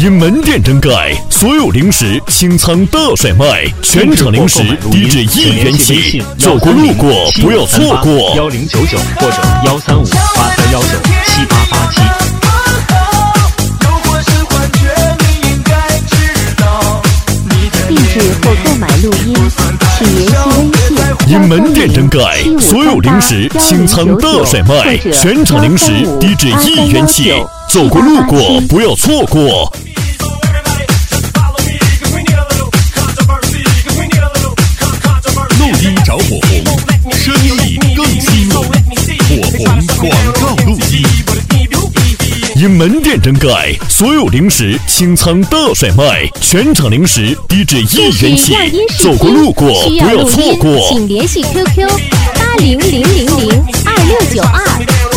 因门店整改，所有零食清仓大甩卖，全场零食低至1元起，走过路过不要错过。 1099或者13583197887。 地址或购买录音，请联系微信。 因门店整改，所有零食清仓大甩卖，全场零食低至1元起，走过路过不要错过。 录音找火红，声艺更新颖，火红广告录音。 因门店整改，所有零食清仓大甩卖，全场零食低至1元起，走过路过不要错过。 请联系 QQ8000026992。